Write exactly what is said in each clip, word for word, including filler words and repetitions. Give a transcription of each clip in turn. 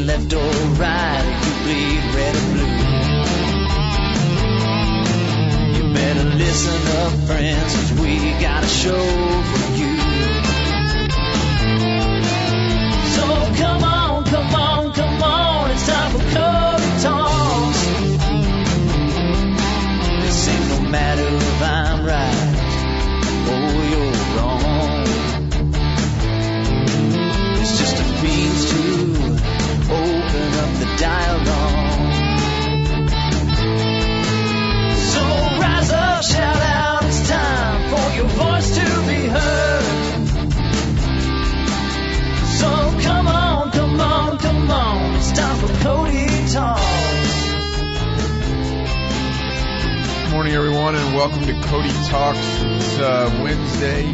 lean left or right, or you bleed red or blue. You better listen up, friends, 'cause we got a show for you. So come on, come on, come on, it's time for Cody Talks. This ain't no matter if I'm right or you're wrong. It's just a means to open up the dialogue. So rise up, shout out, it's time for your voice to be heard. So come on, come on, come on, it's time for Cody Talks. Good morning, everyone, and welcome to Cody Talks. It's uh, Wednesday.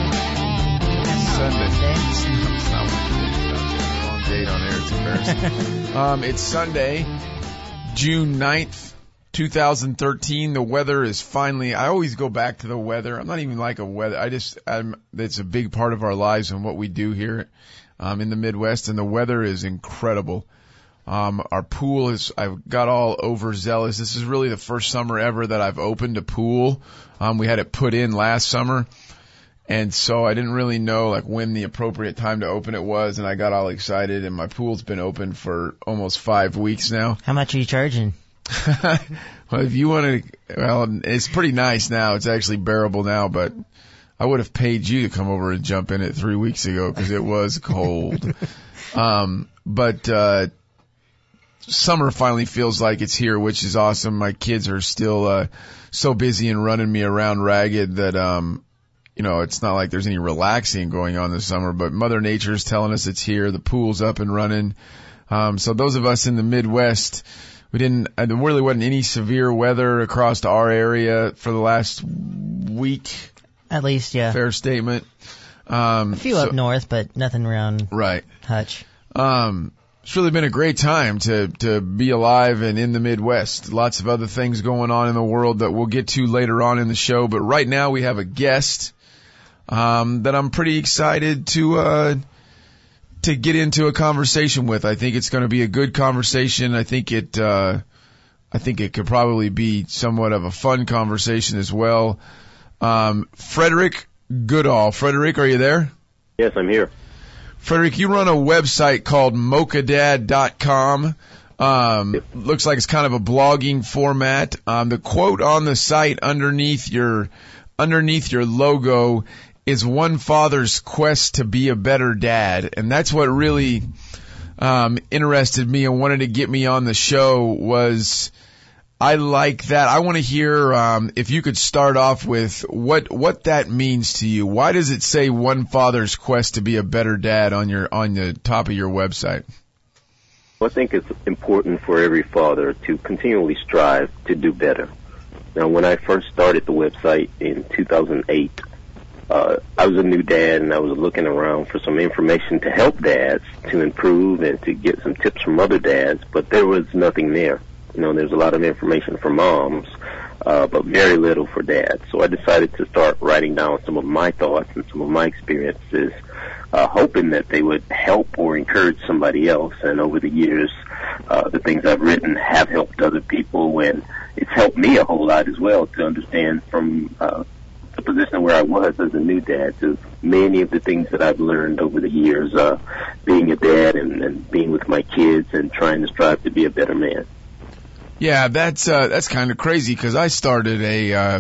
It's Sunday. It's not Wednesday. It's wrong date on there. It's embarrassing. um, it's Sunday, June ninth, twenty thirteen. The weather is finally, I always go back to the weather. I'm not even like a weather. I just, I'm, it's a big part of our lives and what we do here um, in the Midwest, and the weather is incredible. Um, our pool is, I've got all overzealous. This is really the first summer ever that I've opened a pool. Um, we had it put in last summer. And so I didn't really know like when the appropriate time to open it was. And I got all excited, and my pool's been open for almost five weeks now. How much are you charging? Well, if you want to, well, it's pretty nice now. It's actually bearable now, but I would have paid you to come over and jump in it three weeks ago because it was cold. um, but, uh, summer finally feels like it's here, which is awesome. My kids are still uh so busy and running me around ragged that um you know, it's not like there's any relaxing going on this summer, but Mother Nature's telling us it's here. The pool's up and running. Um so those of us in the Midwest, we didn't uh, there really wasn't any severe weather across our area for the last week. At least, yeah. Fair statement. Um a few so, up north, but nothing around right. Hutch. Um It's really been a great time to, to be alive and in the Midwest. Lots of other things going on in the world that we'll get to later on in the show. But right now we have a guest, um, that I'm pretty excited to, uh, to get into a conversation with. I think it's going to be a good conversation. I think it, uh, I think it could probably be somewhat of a fun conversation as well. Um, Frederick Goodall. Frederick, are you there? Yes, I'm here. Frederick, you run a website called mocha dad dot com. Um, looks like it's kind of a blogging format. Um, the quote on the site underneath your, underneath your logo is one father's quest to be a better dad. And that's what really, um, interested me and wanted to get me on the show was, I like that. I want to hear, um, if you could start off with what, what that means to you. Why does it say one father's quest to be a better dad on your, on the top of your website? Well, I think it's important for every father to continually strive to do better. Now, when I first started the website in two thousand eight, uh, I was a new dad and I was looking around for some information to help dads to improve and to get some tips from other dads, but there was nothing there. You know, there's a lot of information for moms, uh, but very little for dads. So I decided to start writing down some of my thoughts and some of my experiences, uh, hoping that they would help or encourage somebody else. And over the years, uh, the things I've written have helped other people, and it's helped me a whole lot as well to understand from uh, the position where I was as a new dad to many of the things that I've learned over the years, uh, being a dad and, and being with my kids and trying to strive to be a better man. Yeah, that's uh, that's kind of crazy because I started a uh,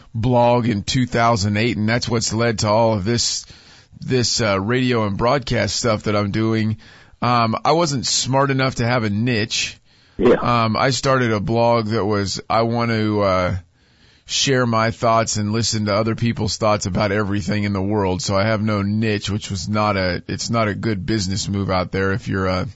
blog in two thousand eight, and that's what's led to all of this this uh, radio and broadcast stuff that I'm doing. Um, I wasn't smart enough to have a niche. Yeah. Um, I started a blog that was I want to uh, share my thoughts and listen to other people's thoughts about everything in the world. So I have no niche, which was not a it's not a good business move out there if you're a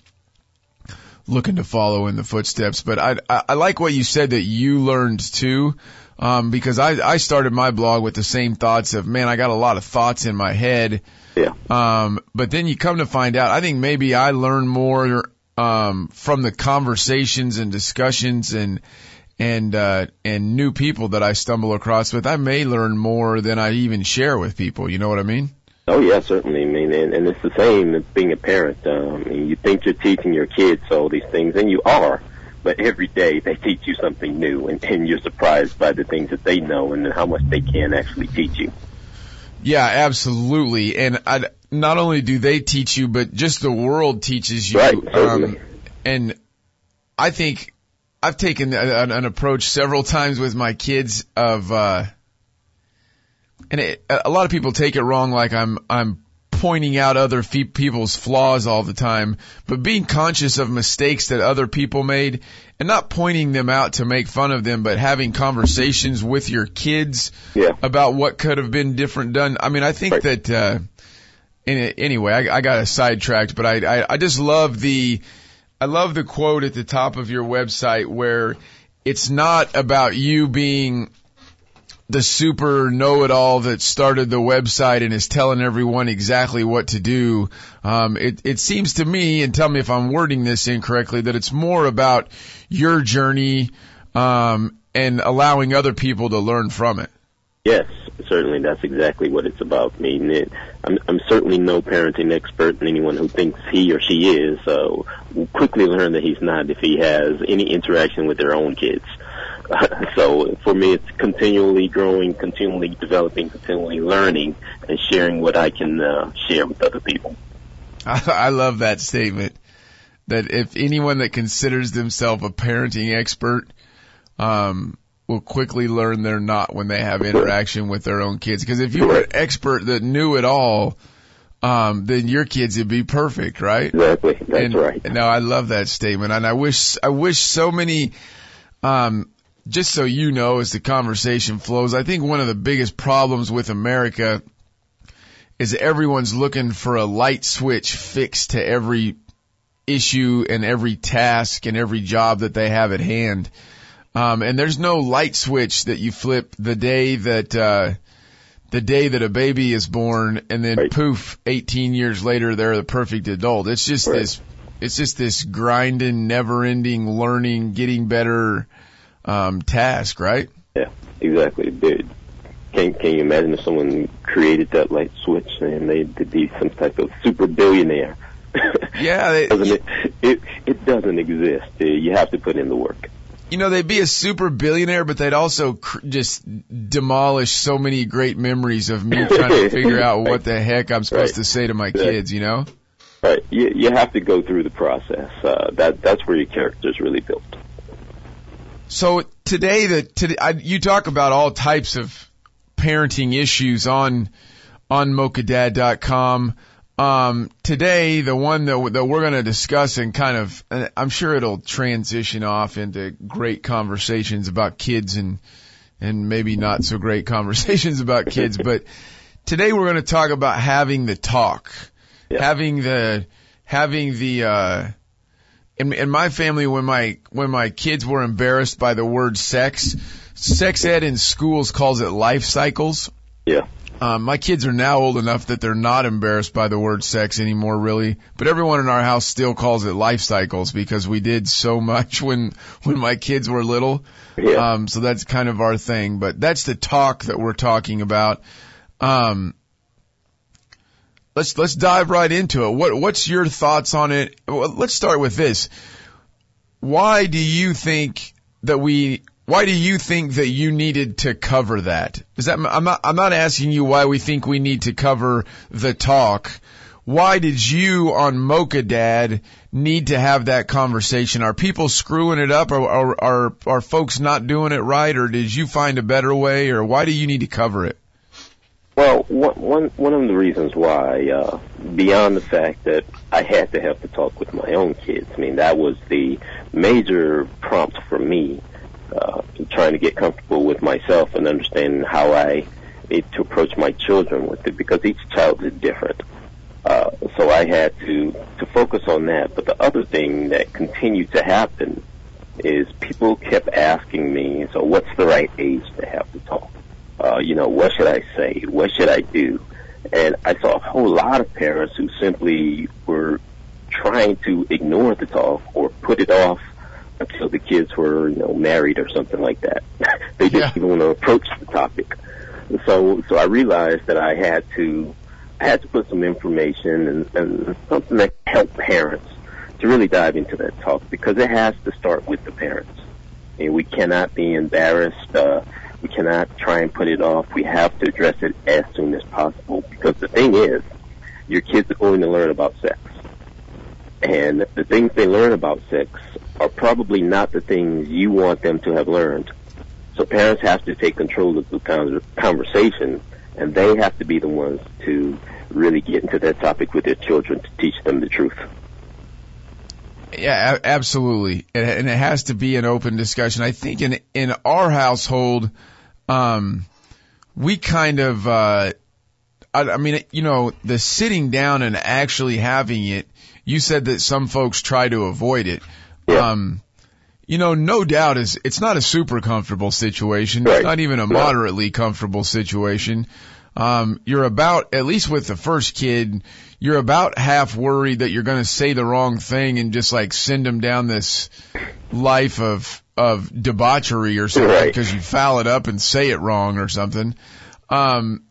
looking to follow in the footsteps. But I, I, I like what you said that you learned too, um, because I, I started my blog with the same thoughts of, man, I got a lot of thoughts in my head. Yeah. Um, but then you come to find out, I think maybe I learned more, um, from the conversations and discussions and, and, uh, and new people that I stumble across with. I may learn more than I even share with people. You know what I mean? Oh, yeah, certainly. I mean, and, and it's the same as being a parent. Um, I mean, you think you're teaching your kids all these things, and you are, but every day they teach you something new, and, and you're surprised by the things that they know and how much they can actually teach you. Yeah, absolutely. And I, not only do they teach you, but just the world teaches you. Right, um, and I think I've taken an, an approach several times with my kids of, uh, and it, a lot of people take it wrong, like I'm I'm pointing out other fe- people's flaws all the time, but being conscious of mistakes that other people made and not pointing them out to make fun of them, but having conversations with your kids yeah. about what could have been different done. I mean, I think right. that uh, in it, anyway, I, I got us sidetracked, but I, I I just love the I love the quote at the top of your website where it's not about you being the super know-it-all that started the website and is telling everyone exactly what to do. Um, it, it seems to me, and tell me if I'm wording this incorrectly, that it's more about your journey um, and allowing other people to learn from it. Yes, certainly. That's exactly what it's about. I mean, it, I'm, I'm certainly no parenting expert, and anyone who thinks he or she is uh, will quickly learn that he's not if he has any interaction with their own kids. So for me, it's continually growing, continually developing, continually learning, and sharing what I can uh, share with other people. I, I love that statement, that if anyone that considers themselves a parenting expert um, will quickly learn they're not when they have interaction with their own kids. Because if you were an expert that knew it all, um, then your kids would be perfect, right? Exactly. That's and, right. No, I love that statement, and I wish I wish so many. Um, Just so you know, as the conversation flows, I think one of the biggest problems with America is everyone's looking for a light switch fixed to every issue and every task and every job that they have at hand. Um, and there's no light switch that you flip the day that, uh, the day that a baby is born and then right. poof, eighteen years later, they're the perfect adult. It's just right. this, it's just this grinding, never ending learning, getting better, um, task, right? Yeah, exactly. They, can can you imagine if someone created that light switch and they'd be some type of super billionaire? Yeah, they, doesn't it, it it doesn't exist. You have to put in the work. You know, they'd be a super billionaire, but they'd also cr- just demolish so many great memories of me trying to figure out what the heck I'm supposed right. to say to my exactly. kids. You know? Right. You you have to go through the process. Uh, that that's where your character is really built. So today, the today, I, you talk about all types of parenting issues on on mocha dad dot com. Um, today, the one that, that we're going to discuss and kind of, I'm sure it'll transition off into great conversations about kids and and maybe not so great conversations about kids. But today, we're going to talk about having the talk, yeah. having the having the. Uh, In, in my family, when my when my kids were embarrassed by the word sex, sex ed in schools calls it life cycles. Yeah. Um, my kids are now old enough that they're not embarrassed by the word sex anymore, really. But everyone in our house still calls it life cycles because we did so much when when my kids were little. Yeah. Um, so that's kind of our thing. But that's the talk that we're talking about. Um, Let's let's dive right into it. What what's your thoughts on it? Well, let's start with this. Why do you think that we? Why do you think that you needed to cover that? Is that I'm not I'm not asking you why we think we need to cover the talk. Why did you on Mocha Dad need to have that conversation? Are people screwing it up, or are are, are folks not doing it right, or did you find a better way, or why do you need to cover it? Well, one one of the reasons why, uh, beyond the fact that I had to have to talk with my own kids, I mean, that was the major prompt for me, uh, trying to get comfortable with myself and understanding how I need to approach my children with it, because each child is different. Uh, so I had to, to focus on that. But the other thing that continued to happen is people kept asking me, so what's the right age to have to talk? Uh, you know, what should I say? What should I do? And I saw a whole lot of parents who simply were trying to ignore the talk or put it off until the kids were, you know, married or something like that. They didn't Yeah. even want to approach the topic. So, so I realized that I had to, I had to put some information and, and something that helped parents to really dive into that talk, because it has to start with the parents. And we cannot be embarrassed. Uh, we cannot try and put it off. We have to address it as soon as possible, because the thing is, your kids are going to learn about sex. And the things they learn about sex are probably not the things you want them to have learned. So parents have to take control of the conversation, and they have to be the ones to really get into that topic with their children to teach them the truth. Yeah, a- absolutely. And it has to be an open discussion. I think in in our household, um, we kind of, uh, I, I mean, you know, the sitting down and actually having it, you said that some folks try to avoid it. Yeah. Um, you know, no doubt is it's not a super comfortable situation. Right. It's not even a moderately comfortable situation. Um, you're about, at least with the first kid, you're about half worried that you're going to say the wrong thing and just like send them down this life of, of debauchery or something, right, because you foul it up and say it wrong or something. Um,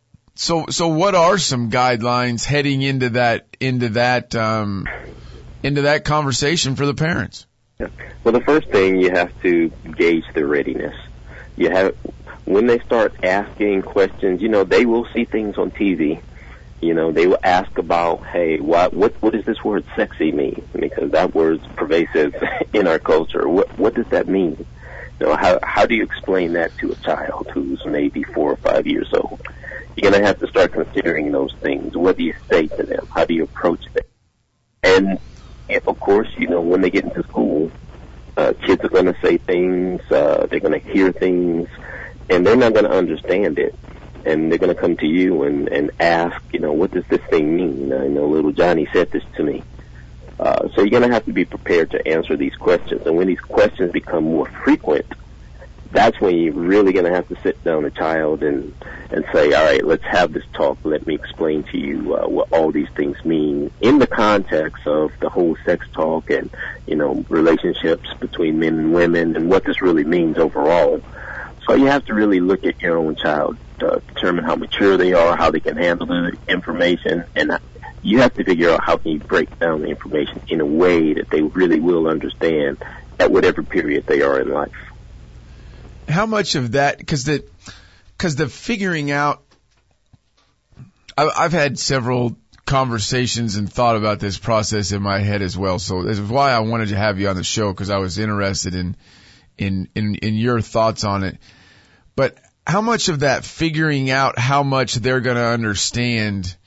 so, so what are some guidelines heading into that, into that, um, into that conversation for the parents? Yeah. Well, the first thing, you have to gauge their readiness. You have, when they start asking questions, you know, they will see things on T V. You know, they will ask about, hey, what what what does this word sexy mean? Because that word's pervasive in our culture. What what does that mean? You know, how how do you explain that to a child who's maybe four or five years old? You're gonna have to start considering those things. What do you say to them? How do you approach them? And if, of course, you know, when they get into school, uh, kids are going to say things, uh, they're going to hear things, and they're not going to understand it. And they're going to come to you and, and ask, you know, what does this thing mean? I know little Johnny said this to me. Uh, so you're going to have to be prepared to answer these questions. And when these questions become more frequent, that's when you're really going to have to sit down a child and, and say, all right, let's have this talk. Let me explain to you uh, what all these things mean in the context of the whole sex talk and, you know, relationships between men and women and what this really means overall. So you have to really look at your own child, uh, determine how mature they are, how they can handle the information, and you have to figure out how can you break down the information in a way that they really will understand at whatever period they are in life. How much of that, because the, because the figuring out, I, I've had several conversations and thought about this process in my head as well. So this is why I wanted to have you on the show, because I was interested in, in, in, in your thoughts on it. But how much of that figuring out how much they're going to understand?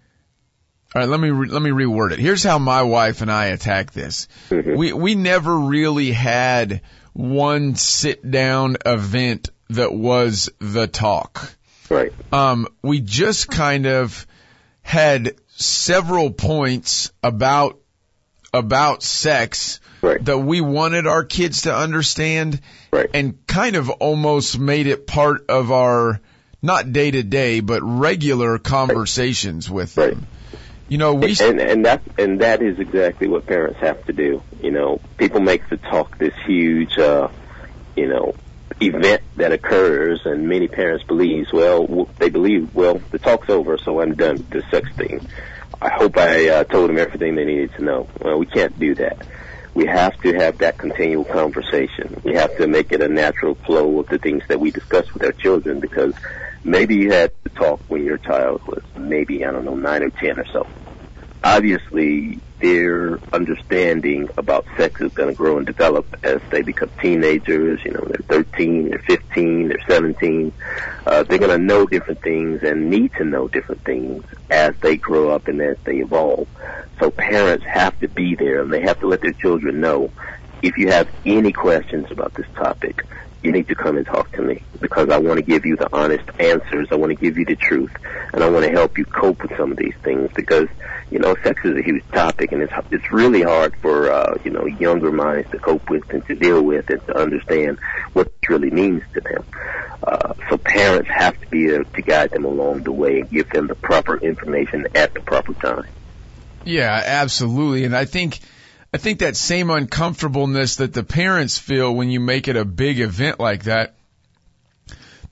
All right, let me re- let me reword it. Here's how my wife and I attack this. Mm-hmm. We we never really had one sit down event that was the talk. Right. Um, we just kind of had several points about about sex right. that we wanted our kids to understand, right. and kind of almost made it part of our not day to day but regular conversations right. with right. them. You know, we and and that and that is exactly what parents have to do. You know, people make the talk this huge, uh, you know, event that occurs, and many parents believe, well, they believe, well, the talk's over, so I'm done with the sex thing. I hope I uh, told them everything they needed to know. Well, we can't do that. We have to have that continual conversation. We have to make it a natural flow of the things that we discuss with our children, because maybe you had to talk when your child was maybe, I don't know, nine or ten or so. Obviously, their understanding about sex is going to grow and develop as they become teenagers. You know, they're thirteen, they're fifteen, they're seventeen. Uh, they're going to know different things and need to know different things as they grow up and as they evolve. So parents have to be there, and they have to let their children know, if you have any questions about this topic, you need to come and talk to me, because I want to give you the honest answers. I want to give you the truth, and I want to help you cope with some of these things, because, you know, sex is a huge topic, and it's it's really hard for, uh, you know, younger minds to cope with and to deal with and to understand what it really means to them. Uh, so parents have to be there to guide them along the way and give them the proper information at the proper time. Yeah, absolutely. And I think I think that same uncomfortableness that the parents feel when you make it a big event like that,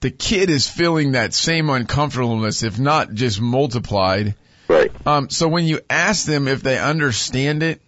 the kid is feeling that same uncomfortableness, if not just multiplied. Right. Um, so when you ask them if they understand it,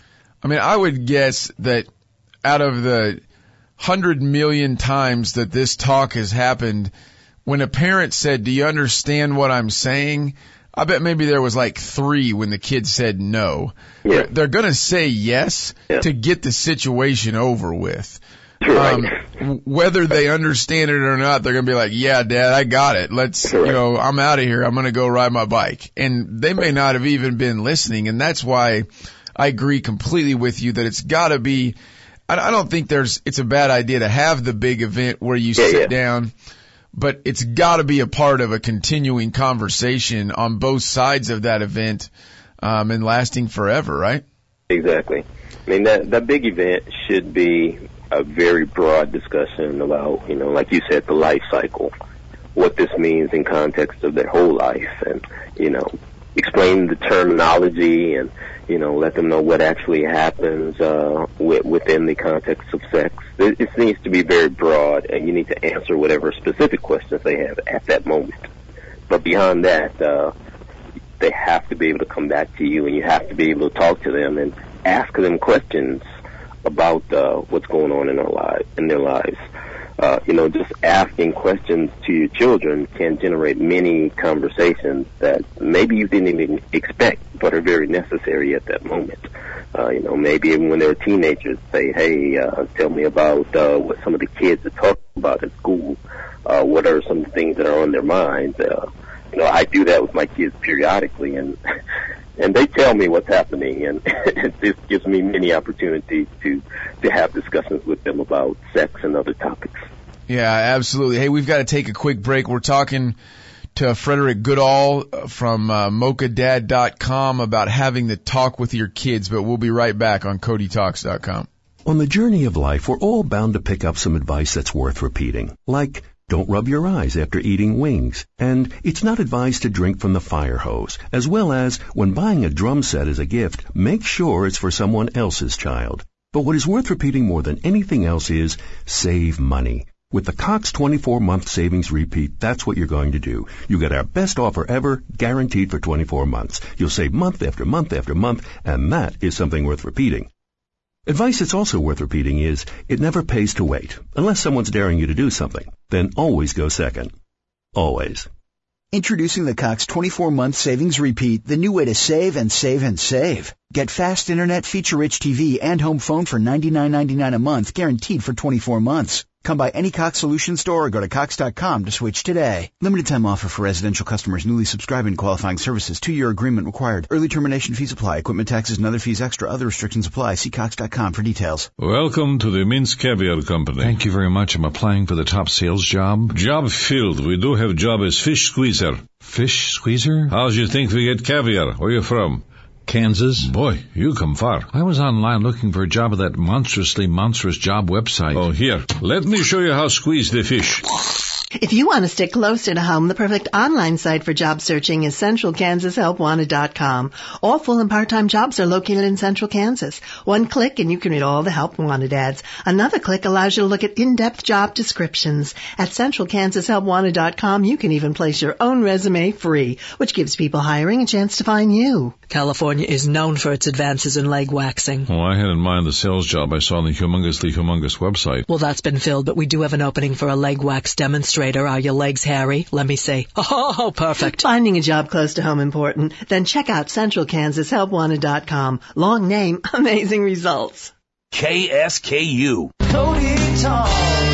I mean, I would guess that out of the hundred million times that this talk has happened, when a parent said, do you understand what I'm saying? I bet maybe there was like three when the kid said no. Yeah. They're, they're going to say yes yeah. to get the situation over with. Right. Um, whether they understand it or not, they're going to be like, yeah, Dad, I got it. Let's, Correct. you know, I'm out of here. I'm going to go ride my bike. And they may not have even been listening. And that's why I agree completely with you that it's got to be, I, I don't think there's, it's a bad idea to have the big event where you yeah, sit yeah. down, but it's got to be a part of a continuing conversation on both sides of that event, um, and lasting forever, right? Exactly. I mean, that, that big event should be a very broad discussion about, you know, like you said, the life cycle, what this means in context of their whole life, and, you know, explain the terminology and, you know, let them know what actually happens uh, w- within the context of sex. It, it needs to be very broad, and you need to answer whatever specific questions they have at that moment. But beyond that, uh, they have to be able to come back to you, and you have to be able to talk to them and ask them questions about uh, what's going on in their lives. In their lives, uh, you know, just asking questions to your children can generate many conversations that maybe you didn't even expect, but are very necessary at that moment. Uh, you know, maybe even when they're teenagers, say, "Hey, uh, tell me about uh, what some of the kids are talking about at school. Uh, what are some of the things that are on their minds?" Uh, you know, I do that with my kids periodically, and. And they tell me what's happening, and this gives me many opportunities to, to have discussions with them about sex and other topics. Yeah, absolutely. Hey, we've got to take a quick break. We're talking to Frederick Goodall from uh, mocha dad dot com about having the talk with your kids, but we'll be right back on Cody Talks dot com. On the journey of life, we're all bound to pick up some advice that's worth repeating, like don't rub your eyes after eating wings, and it's not advised to drink from the fire hose, as well as when buying a drum set as a gift, make sure it's for someone else's child. But what is worth repeating more than anything else is save money. With the Cox twenty-four month savings repeat, that's what you're going to do. You get our best offer ever, guaranteed for twenty-four months. You'll save month after month after month, and that is something worth repeating. Advice that's also worth repeating is, it never pays to wait. Unless someone's daring you to do something, then always go second. Always. Introducing the Cox twenty-four month Savings Repeat, the new way to save and save and save. Get fast internet, feature-rich T V, and home phone for ninety-nine ninety-nine a month, guaranteed for twenty-four months. Come by any Cox Solution store or go to cox dot com to switch today. Limited time offer for residential customers newly subscribing qualifying services. Two-year agreement required. Early termination fees apply. Equipment taxes and other fees extra. Other restrictions apply. See cox dot com for details. Welcome to the Minsk Caviar Company. Thank you very much. I'm applying for the top sales job. Job filled. We do have job as fish squeezer. Fish squeezer? How's you think we get caviar? Where you from? Kansas. Boy, you come far. I was online looking for a job at that monstrously monstrous job website. Oh, here. Let me show you how to squeeze the fish. If you want to stick closer to home, the perfect online site for job searching is central kansas help wanted dot com. All full and part-time jobs are located in Central Kansas. One click and you can read all the Help Wanted ads. Another click allows you to look at in-depth job descriptions. At central kansas help wanted dot com, you can even place your own resume free, which gives people hiring a chance to find you. California is known for its advances in leg waxing. Oh, I had in mind the sales job I saw on the Humongously Humongous website. Well, that's been filled, but we do have an opening for a leg wax demonstrator. Are your legs hairy? Let me see. Oh, perfect. Finding a job close to home important? Then check out central kansas help wanted dot com. Long name, amazing results. K S K U. Cody Talks.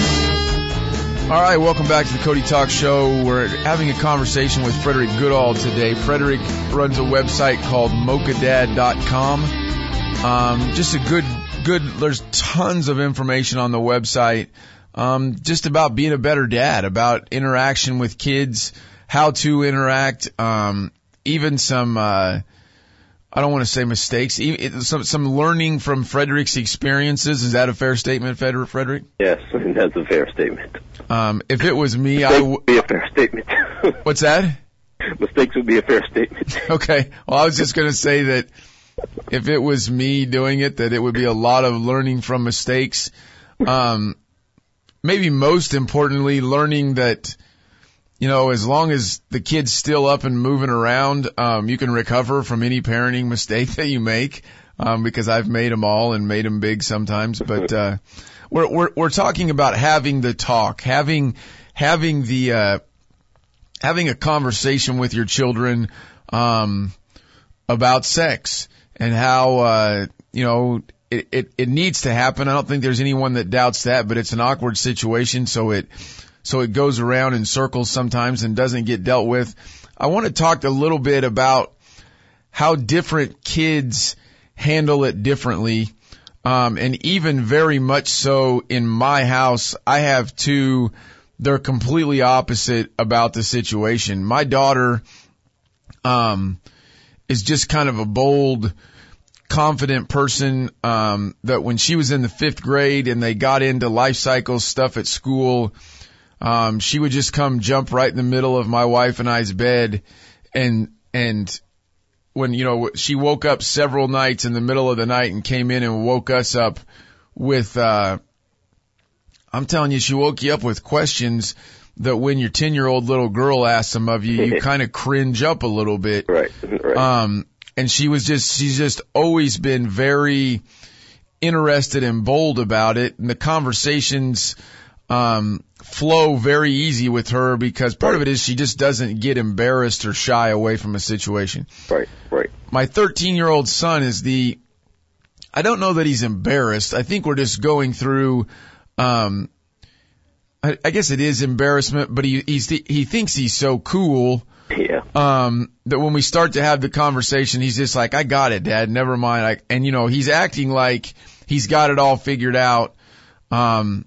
All right, welcome back to the Cody Talk Show. We're having a conversation with Frederick Goodall today. Frederick runs a website called mocha dad dot com. Um, just a good, good, there's tons of information on the website. Um, just about being a better dad, about interaction with kids, how to interact, um, even some, uh, I don't want to say mistakes, even some, some learning from Frederick's experiences. Is that a fair statement, Frederick? Yes, that's a fair statement. Um, if it was me, Mistakes I would would be a fair statement. What's that? Mistakes would be a fair statement. Okay. Well, I was just going to say that if it was me doing it, that it would be a lot of learning from mistakes. Um, maybe most importantly, learning that, you know, as long as the kid's still up and moving around, um, you can recover from any parenting mistake that you make, um, because I've made them all and made them big sometimes. But, uh, we're, we're, we're talking about having the talk, having, having the, uh, having a conversation with your children, um, about sex and how, uh, you know, it, it, it needs to happen. I don't think there's anyone that doubts that, but it's an awkward situation. So it, so it goes around in circles sometimes and doesn't get dealt with. I want to talk a little bit about how different kids handle it differently. Um, and even very much so in my house, I have two, they're completely opposite about the situation. My daughter, um, is just kind of a bold, confident person, um, that when she was in the fifth grade and they got into life cycle stuff at school, um, she would just come jump right in the middle of my wife and I's bed. And, and when, you know, she woke up several nights in the middle of the night and came in and woke us up with, uh, I'm telling you, she woke you up with questions that when your ten year old little girl asks them of you, you kind of cringe up a little bit. Right, right. Um, and she was just, she's just always been very interested and bold about it. And the conversations, um, flow very easy with her because part of it is she just doesn't get embarrassed or shy away from a situation. Right, right. My thirteen year old son is the, I don't know that he's embarrassed. I think we're just going through, um, I, I guess it is embarrassment, but he, he's, he thinks he's so cool. Yeah. Um, that when we start to have the conversation, he's just like, I got it, Dad, never mind. I, and you know, he's acting like he's got it all figured out. Um,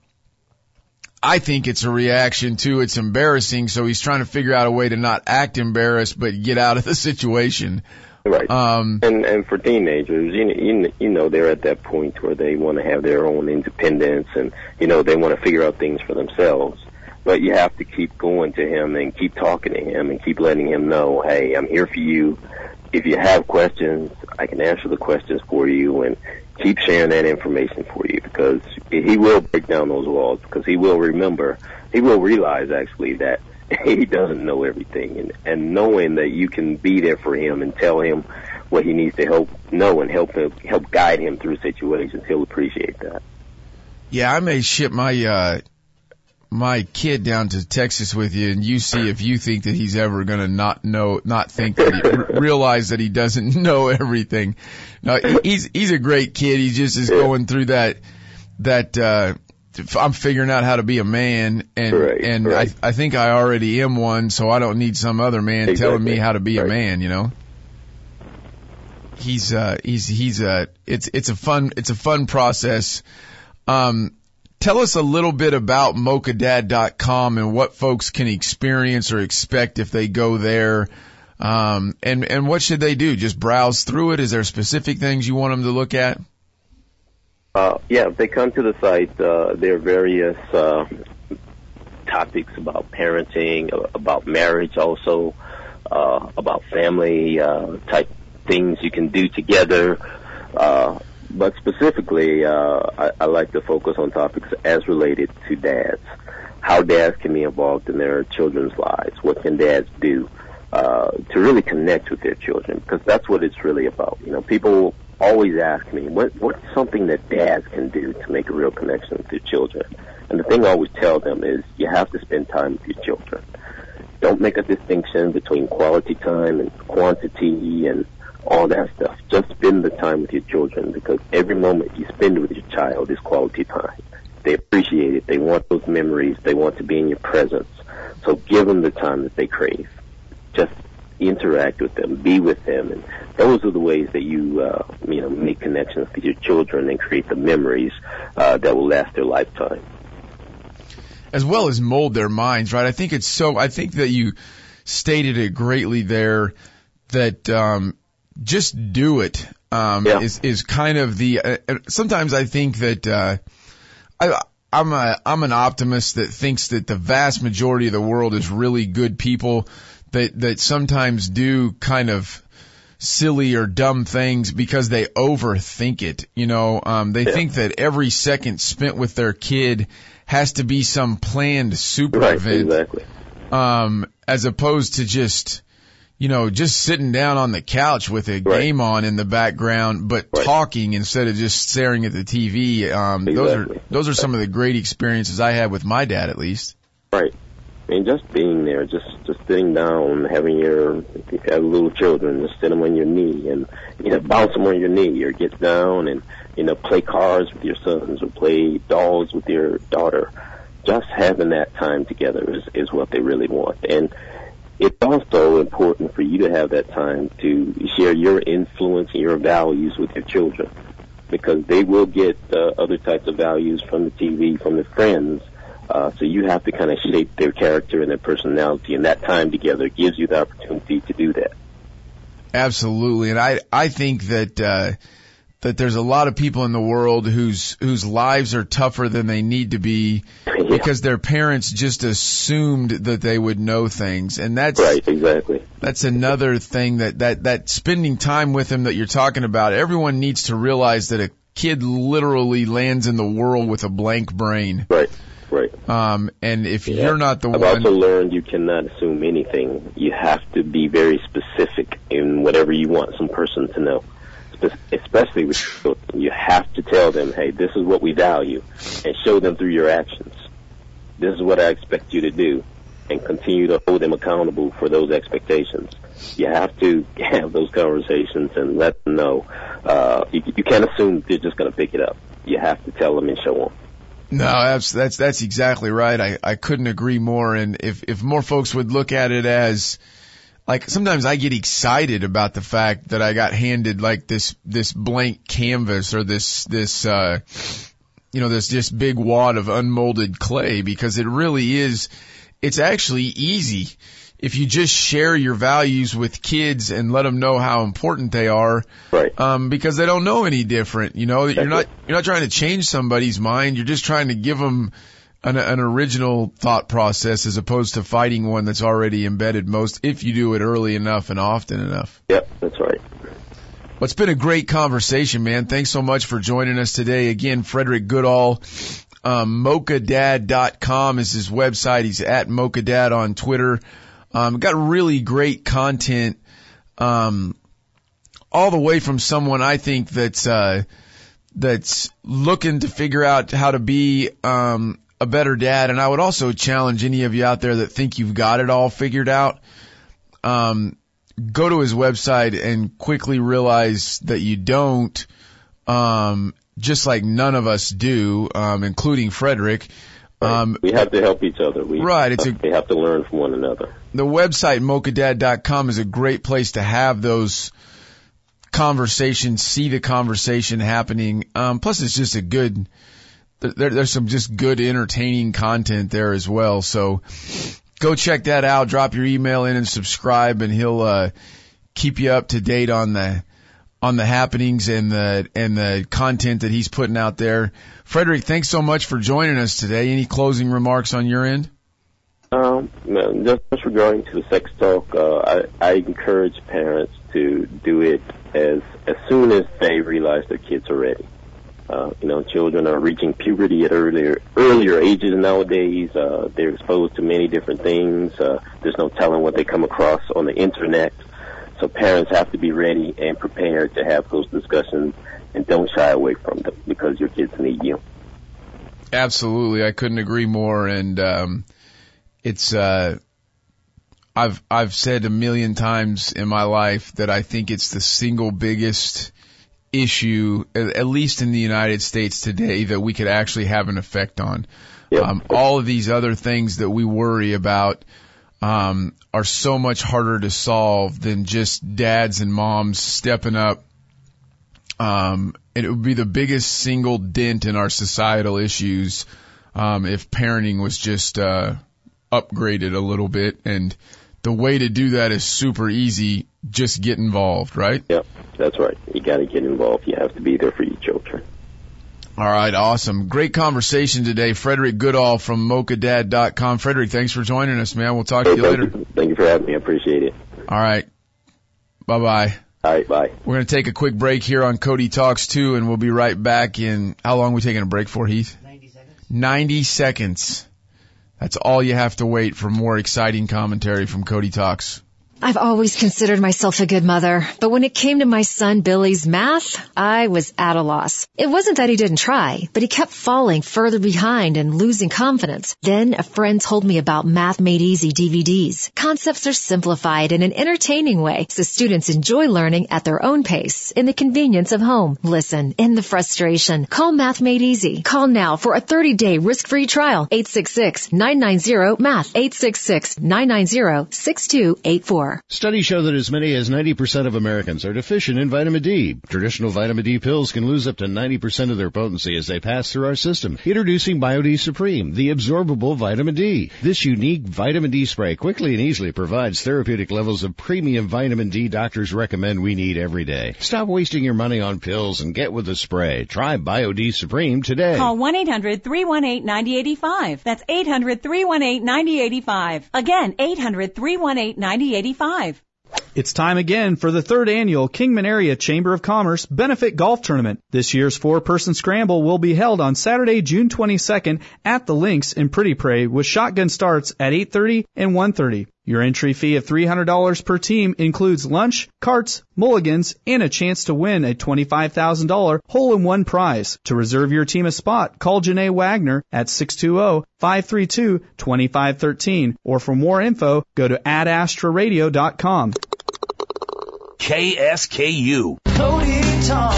I think it's a reaction to it's embarrassing, so he's trying to figure out a way to not act embarrassed but get out of the situation. Right. Um, and and for teenagers, you know, you, you know, they're at that point where they want to have their own independence, and you know, they want to figure out things for themselves. But you have to keep going to him and keep talking to him and keep letting him know, hey, I'm here for you. If you have questions, I can answer the questions for you, and keep sharing that information for you, because he will break down those walls, because he will remember, he will realize actually that he doesn't know everything, and, and knowing that you can be there for him and tell him what he needs to help know and help him, help guide him through situations, he'll appreciate that. Yeah, I may ship my, uh, my kid down to Texas with you, and you see if you think that he's ever going to not know, not think that he r- realize that he doesn't know everything. No, he's he's a great kid. He just is going through that that uh I'm figuring out how to be a man, and right, and right. I I think I already am one, so I don't need some other man exactly. telling me how to be right. a man. You know. He's uh he's he's uh it's it's a fun it's a fun process. Um. Tell us a little bit about mocha dad dot com and what folks can experience or expect if they go there. Um, and, and what should they do? Just browse through it? Is there specific things you want them to look at? Uh, yeah, if they come to the site, uh, there are various, uh, topics about parenting, about marriage also, uh, about family, uh, type things you can do together, uh, But specifically, uh, I, I like to focus on topics as related to dads. How dads can be involved in their children's lives. What can dads do uh, to really connect with their children? Because that's what it's really about. You know, people always ask me, what, what's something that dads can do to make a real connection with their children? And the thing I always tell them is you have to spend time with your children. Don't make a distinction between quality time and quantity and all that stuff. Just spend the time with your children, because every moment you spend with your child is quality time. They appreciate it. They want those memories. They want to be in your presence. So give them the time that they crave. Just interact with them, be with them, and those are the ways that you, uh, you know, make connections with your children and create the memories uh, that will last their lifetime. As well as mold their minds, right? I think it's so. I think that you stated it greatly there. That um, just do it um, yeah. is is kind of the. Uh, sometimes I think that uh, I. I'm a I'm an optimist that thinks that the vast majority of the world is really good people that that sometimes do kind of silly or dumb things because they overthink it. You know, um, they Yeah. think that every second spent with their kid has to be some planned super Right, event, exactly. um, as opposed to just, you know, just sitting down on the couch with a Right. game on in the background, but Right. talking instead of just staring at the T V. Um, those are Exactly. those are some of the great experiences I had with my dad, at least. Right. I mean, just being there, just just sitting down, having your if you have little children, just sit them on your knee and, you know, bounce them on your knee, or get down and, you know, play cards with your sons or play dolls with your daughter. Just having that time together is, is what they really want. And it's also important for you to have that time to share your influence and your values with your children, because they will get uh, other types of values from the T V, from their friends. Uh, so you have to kind of shape their character and their personality, and that time together gives you the opportunity to do that. Absolutely, and I I think that uh, that there's a lot of people in the world whose whose lives are tougher than they need to be because their parents just assumed that they would know things, and that's right, exactly. That's another thing that that that spending time with them that you're talking about. Everyone needs to realize that a kid literally lands in the world with a blank brain. Right. Right. Um, and if Yeah. you're not the I've one, also learned you cannot assume anything. You have to be very specific in whatever you want some person to know. Spe- Especially with children, you have to tell them, "Hey, this is what we value," and show them through your actions. This is what I expect you to do, and continue to hold them accountable for those expectations. You have to have those conversations and let them know. Uh, you, you can't assume they're just going to pick it up. You have to tell them and show them. no, that's that's that's exactly right. I I couldn't agree more. And if if more folks would look at it as, like, sometimes I get excited about the fact that I got handed like this this blank canvas or this this uh you know this this big wad of unmolded clay, because it really is. It's actually easy if you just share your values with kids and let them know how important they are. Right. Um, because they don't know any different. You know, you're not you're not trying to change somebody's mind. You're just trying to give them an, an original thought process as opposed to fighting one that's already embedded. Most, if you do it early enough and often enough. Yep, that's right. Well, it's been a great conversation, man. Thanks so much for joining us today. Again, Frederick Goodall. Um, Mocha Dad dot com is his website. He's at Mocha Dad on Twitter. Um, got really great content, um, all the way from someone I think that's, uh, that's looking to figure out how to be, um, a better dad. And I would also challenge any of you out there that think you've got it all figured out. Um, go to his website and quickly realize that you don't, um, just like none of us do, um, including Frederick. Um, we have to help each other. We, right. It's a, we have to learn from one another. The website Mocha Dad dot com is a great place to have those conversations, see the conversation happening. Um, plus it's just a good, there, there's some just good entertaining content there as well. So go check that out. Drop your email in and subscribe, and he'll, uh, keep you up to date on the, on the happenings and the, and the content that he's putting out there. Frederick, thanks so much for joining us today. Any closing remarks on your end? Um, no, just regarding to the sex talk, uh, I, I encourage parents to do it as as soon as they realize their kids are ready. Uh, you know, children are reaching puberty at earlier earlier ages nowadays. Uh, they're exposed to many different things. Uh, there's no telling what they come across on the internet. So parents have to be ready and prepared to have those discussions, and don't shy away from them, because your kids need you. Absolutely. I couldn't agree more. And, um, it's, uh, I've, I've said a million times in my life that I think it's the single biggest issue, at least in the United States today, that we could actually have an effect on. Yep. Um, all of these other things that we worry about, um, are so much harder to solve than just dads and moms stepping up. Um, and it would be the biggest single dent in our societal issues, um, if parenting was just, uh, upgraded a little bit. And the way to do that is super easy. Just get involved, right? Yep, that's right. You got to get involved. You have to be there for your children. All right, awesome. Great conversation today. Frederick Goodall from Mocha Dad dot com. Frederick, thanks for joining us, man. We'll talk Hey, to you thank later. You. Thank you for having me. I appreciate it. All right. Bye-bye. All right, bye. We're going to take a quick break here on Cody Talks two, and we'll be right back in, how long are we taking a break for, Heath? ninety seconds. ninety seconds. That's all you have to wait for more exciting commentary from Cody Talks. I've always considered myself a good mother, but when it came to my son Billy's math, I was at a loss. It wasn't that he didn't try, but he kept falling further behind and losing confidence. Then a friend told me about Math Made Easy D V Ds. Concepts are simplified in an entertaining way, so students enjoy learning at their own pace in the convenience of home. Listen, in the frustration, call Math Made Easy. Call now for a thirty-day risk-free trial. eight six six, nine nine zero, M A T H. eight six six, nine nine zero, six two eight four. Studies show that as many as ninety percent of Americans are deficient in vitamin D. Traditional vitamin D pills can lose up to ninety percent of their potency as they pass through our system. Introducing BioD Supreme, the absorbable vitamin D. This unique vitamin D spray quickly and easily provides therapeutic levels of premium vitamin D doctors recommend we need every day. Stop wasting your money on pills and get with the spray. Try BioD Supreme today. Call one eight hundred, three one eight, nine zero eight five. That's eight hundred, three one eight, nine zero eight five. Again, eight hundred, three one eight, nine zero eight five. It's time again for the third annual Kingman Area Chamber of Commerce Benefit Golf Tournament. This year's four-person scramble will be held on Saturday, June twenty-second at the Links in Pretty Prairie with shotgun starts at eight thirty and one thirty. Your entry fee of three hundred dollars per team includes lunch, carts, mulligans, and a chance to win a twenty-five thousand dollars hole-in-one prize. To reserve your team a spot, call Janae Wagner at six two zero, five three two, two five one three, or for more info, go to ad astra radio dot com. K S K U. Cody Talks.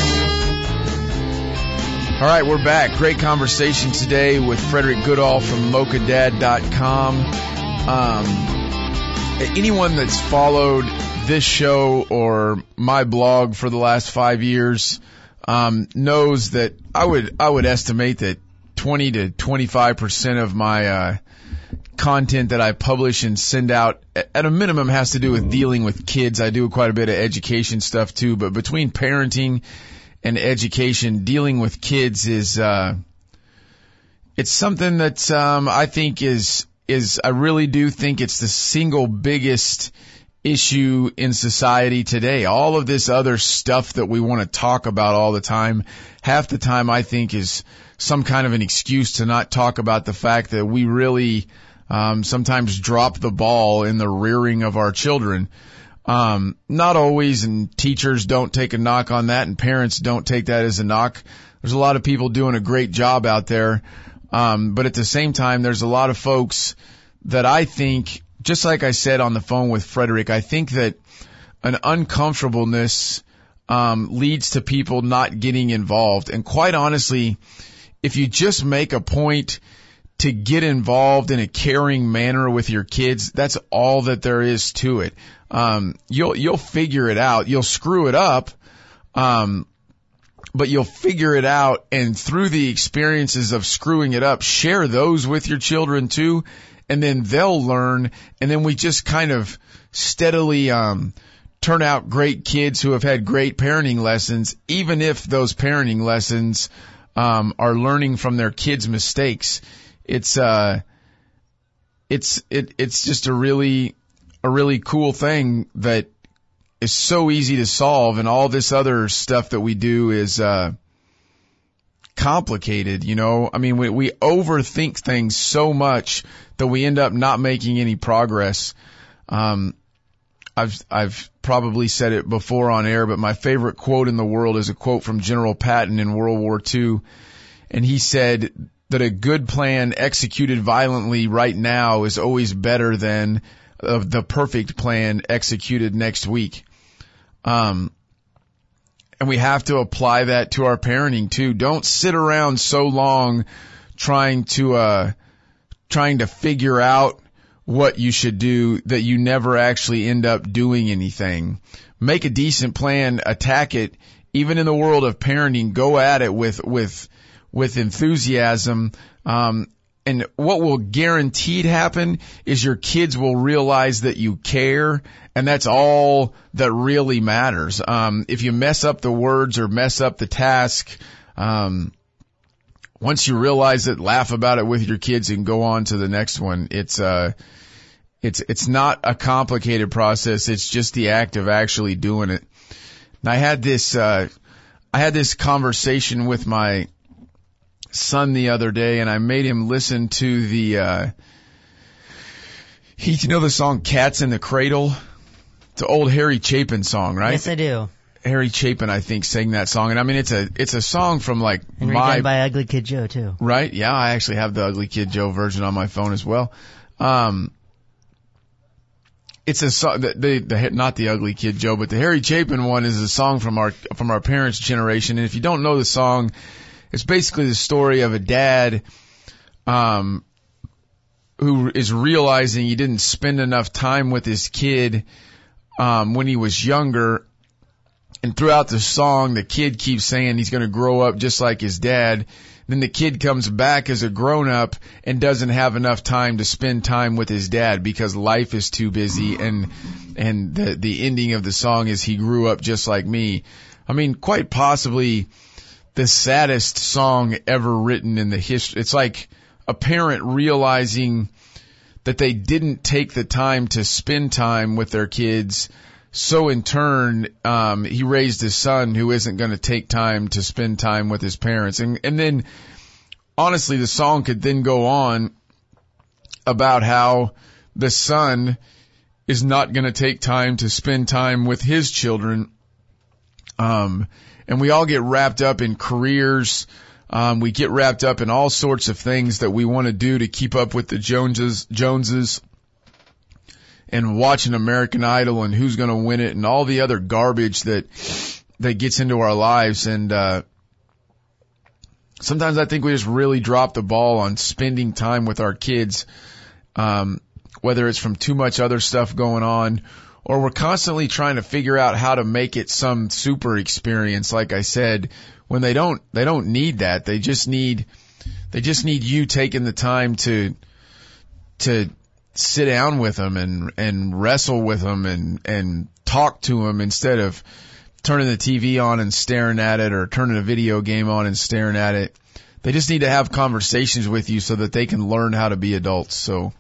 All right, we're back. Great conversation today with Frederick Goodall from mocha dad dot com. Um, anyone that's followed this show or my blog for the last five years um, knows that I would I would estimate that twenty to twenty-five percent of my uh, content that I publish and send out at a minimum has to do with dealing with kids. I do quite a bit of education stuff too, but between parenting and education, dealing with kids is uh, it's something that um, I think is. is I really do think it's the single biggest issue in society today. All of this other stuff that we want to talk about all the time, half the time I think is some kind of an excuse to not talk about the fact that we really um, sometimes drop the ball in the rearing of our children. Um, not always, and teachers don't take a knock on that, and parents don't take that as a knock. There's a lot of people doing a great job out there. Um, but at the same time, there's a lot of folks that I think, just like I said on the phone with Frederick, I think that an uncomfortableness um, leads to people not getting involved. And quite honestly, if you just make a point to get involved in a caring manner with your kids, that's all that there is to it. Um, you'll you'll figure it out. You'll screw it up. Um, But you'll figure it out, and through the experiences of screwing it up, share those with your children too, and then they'll learn, and then we just kind of steadily um turn out great kids who have had great parenting lessons, even if those parenting lessons um are learning from their kids' mistakes. It's uh it's it it's just a really a really cool thing that is so easy to solve, and all this other stuff that we do is uh complicated, you know. I mean, we, we overthink things so much that we end up not making any progress. Um, I've I've probably said it before on air, but my favorite quote in the world is a quote from General Patton in World War Two, and he said that a good plan executed violently right now is always better than uh, the perfect plan executed next week. Um, and we have to apply that to our parenting too. Don't sit around so long trying to, uh, trying to figure out what you should do that you never actually end up doing anything. Make a decent plan, attack it. Even in the world of parenting, go at it with, with, with enthusiasm. Um, And what will guaranteed happen is your kids will realize that you care, and that's all that really matters. Um, if you mess up the words or mess up the task, um, once you realize it, laugh about it with your kids and go on to the next one. It's, uh, It's it's not a complicated process. It's just the act of actually doing it. And I had this uh, I had this conversation with my son the other day, and I made him listen to the. Uh, he, you know the song "Cats in the Cradle"? It's an old Harry Chapin song, right? Yes, I do. Harry Chapin, I think, sang that song, and I mean it's a it's a song from like and my redone by Ugly Kid Joe too. Right? Yeah, I actually have the Ugly Kid Joe version on my phone as well. Um, it's a song, the, the, the not the Ugly Kid Joe, but the Harry Chapin one is a song from our from our parents' generation. And if you don't know the song, it's basically the story of a dad, um, who is realizing he didn't spend enough time with his kid, um, when he was younger. And throughout the song, the kid keeps saying he's going to grow up just like his dad. Then the kid comes back as a grown-up and doesn't have enough time to spend time with his dad because life is too busy. And and the the ending of the song is he grew up just like me. I mean, quite possibly the saddest song ever written in the history. It's like a parent realizing that they didn't take the time to spend time with their kids. So in turn, um, he raised his son who isn't going to take time to spend time with his parents. And, and then, honestly, the song could then go on about how the son is not going to take time to spend time with his children. Um, and we all get wrapped up in careers. Um, we get wrapped up in all sorts of things that we want to do to keep up with the Joneses, Joneses. And watching American Idol and who's going to win it and all the other garbage that that gets into our lives. And uh sometimes I think we just really drop the ball on spending time with our kids, um, whether it's from too much other stuff going on or we're constantly trying to figure out how to make it some super experience. Like I said, when they don't they don't need that. They just need they just need you taking the time to to sit down with them and, and wrestle with them and, and talk to them instead of turning the T V on and staring at it or turning a video game on and staring at it. They just need to have conversations with you so that they can learn how to be adults. So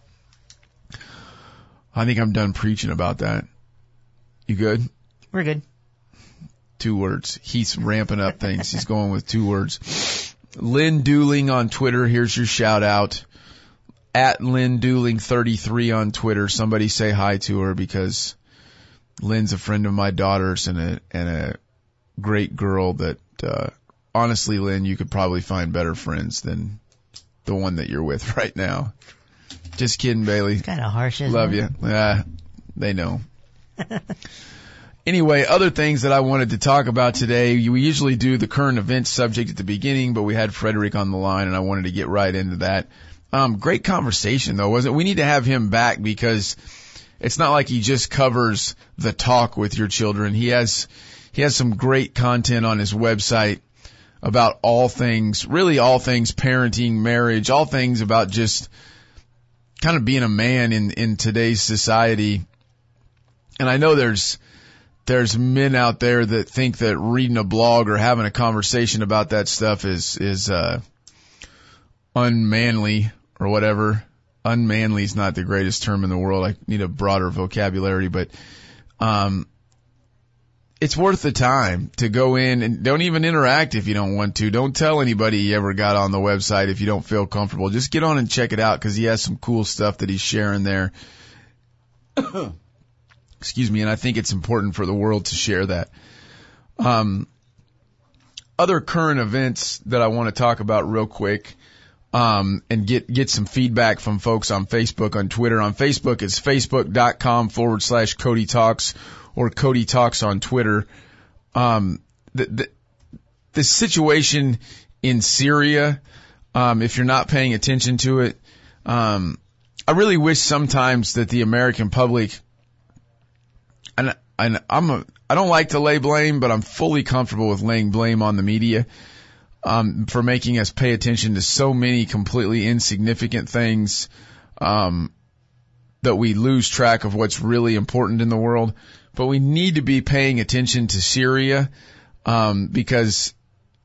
I think I'm done preaching about that. You good? We're good. Two words. He's ramping up things. He's going with two words. Lynn Dooling on Twitter. Here's your shout out. At Lynn Dooling thirty-three on Twitter. Somebody say hi to her because Lynn's a friend of my daughter's and a and a great girl that uh honestly, Lynn, you could probably find better friends than the one that you're with right now. Just kidding, Bailey. It's kind of harsh, isn't Love it? you. Yeah, they know. Anyway, other things that I wanted to talk about today. We usually do the current events subject at the beginning, but we had Frederick on the line and I wanted to get right into that. Um, great conversation though, wasn't it? We need to have him back because it's not like he just covers the talk with your children. He has, he has some great content on his website about all things, really all things parenting, marriage, all things about just kind of being a man in, in today's society. And I know there's, there's men out there that think that reading a blog or having a conversation about that stuff is, is, uh, unmanly or whatever. Unmanly is not the greatest term in the world. I need a broader vocabulary, but, um, it's worth the time to go in and don't even interact if you don't want to. Don't tell anybody you ever got on the website if you don't feel comfortable. Just get on and check it out because he has some cool stuff that he's sharing there. Excuse me. And I think it's important for the world to share that. Um, other current events that I want to talk about real quick. Um, and get, get some feedback from folks on Facebook, on Twitter. On Facebook, it's facebook.com forward slash Cody Talks or Cody Talks on Twitter. Um, the, the, the situation in Syria, um, if you're not paying attention to it, um, I really wish sometimes that the American public, and, and I'm a, I don't like to lay blame, but I'm fully comfortable with laying blame on the media. Um, for making us pay attention to so many completely insignificant things, um, that we lose track of what's really important in the world. But we need to be paying attention to Syria, um, because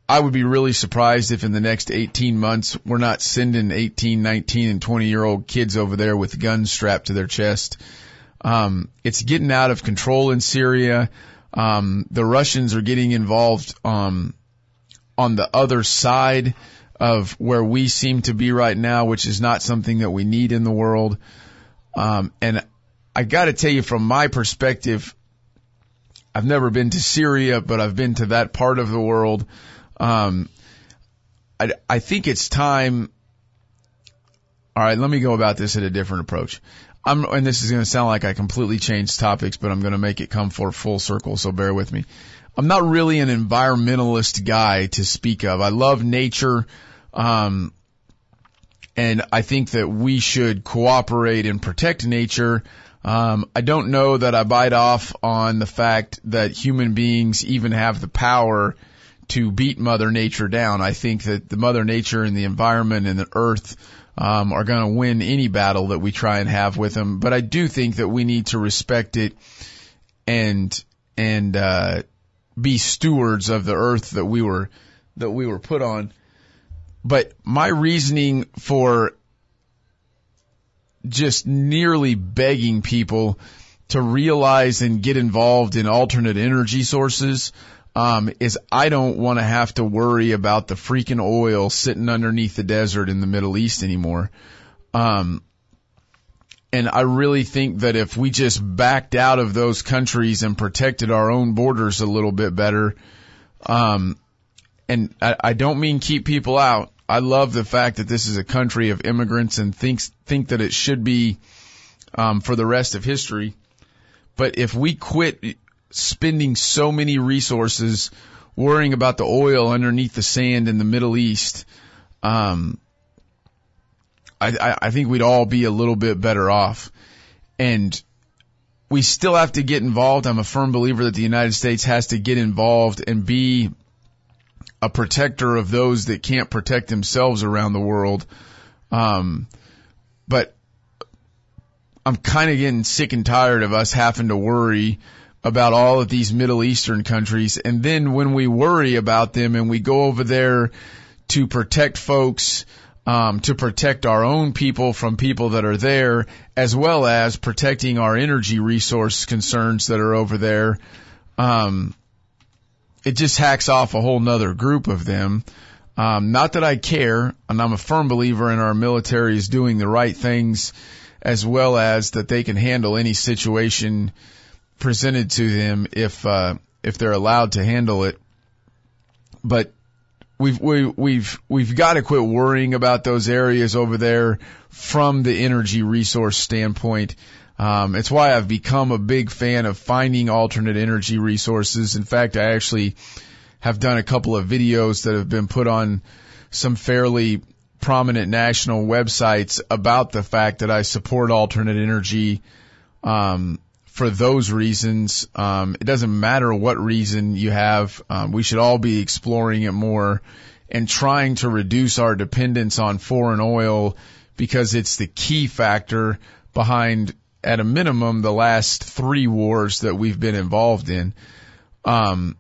I would be really surprised if in the next eighteen months we're not sending eighteen, nineteen, and twenty-year-old kids over there with guns strapped to their chest. Um, it's getting out of control in Syria. Um, the Russians are getting involved um, on the other side of where we seem to be right now, which is not something that we need in the world. Um, and I got to tell you, from my perspective, I've never been to Syria, but I've been to that part of the world. Um, I, I think it's time. All right, let me go about this at a different approach. I'm, and this is going to sound like I completely changed topics, but I'm going to make it come for full circle, so bear with me. I'm not really an environmentalist guy to speak of. I love nature, um, and I think that we should cooperate and protect nature. Um, I don't know that I bite off on the fact that human beings even have the power to beat Mother Nature down. I think that the Mother Nature and the environment and the earth um, are going to win any battle that we try and have with them. But I do think that we need to respect it and and uh, be stewards of the earth that we were that we were put on. But my reasoning for just nearly begging people to realize and get involved in alternate energy sources Um, is I don't want to have to worry about the freaking oil sitting underneath the desert in the Middle East anymore. Um, and I really think that if we just backed out of those countries and protected our own borders a little bit better, um, and I, I don't mean keep people out. I love the fact that this is a country of immigrants and thinks, think that it should be, um, for the rest of history. But if we quit spending so many resources worrying about the oil underneath the sand in the Middle East, um, I, I, I think we'd all be a little bit better off. And we still have to get involved. I'm a firm believer that the United States has to get involved and be a protector of those that can't protect themselves around the world. Um, but I'm kind of getting sick and tired of us having to worry about all of these Middle Eastern countries. And then when we worry about them and we go over there to protect folks, um, to protect our own people from people that are there, as well as protecting our energy resource concerns that are over there, um, it just hacks off a whole nother group of them. Um, not that I care, and I'm a firm believer in our military is doing the right things, as well as that they can handle any situation presented to them if uh if they're allowed to handle it. But we've we, we've we've got to quit worrying about those areas over there from the energy resource standpoint. Um it's why I've become a big fan of finding alternate energy resources. In fact, I actually have done a couple of videos that have been put on some fairly prominent national websites about the fact that I support alternate energy um for those reasons. Um, it doesn't matter what reason you have. Um, we should all be exploring it more and trying to reduce our dependence on foreign oil, because it's the key factor behind, at a minimum, the last three wars that we've been involved in. Um,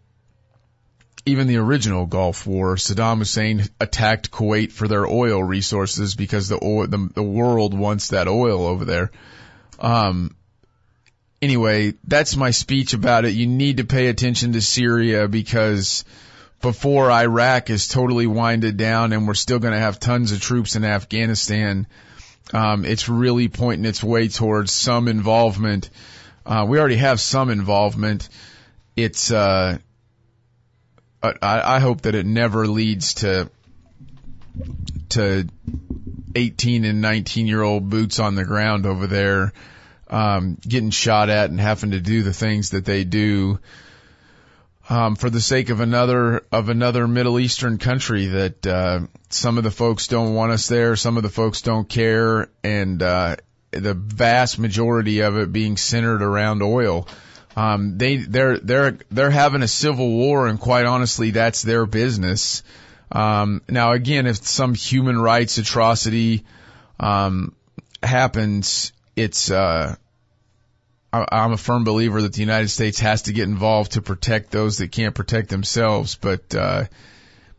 even the original Gulf War, Saddam Hussein attacked Kuwait for their oil resources because the oil, the, the world wants that oil over there. Um, Anyway, that's my speech about it. You need to pay attention to Syria, because before Iraq is totally winded down and we're still going to have tons of troops in Afghanistan, um, it's really pointing its way towards some involvement. Uh, we already have some involvement. It's, uh, I, I hope that it never leads to, to eighteen and nineteen year old boots on the ground over there, Um, getting shot at and having to do the things that they do, um, for the sake of another, of another Middle Eastern country that, uh, some of the folks don't want us there, some of the folks don't care, and, uh, the vast majority of it being centered around oil. Um, they, they're, they're, they're having a civil war, and quite honestly, that's their business. Um, now again, if some human rights atrocity, um, happens, it's, uh, I'm a firm believer that the United States has to get involved to protect those that can't protect themselves. But, uh,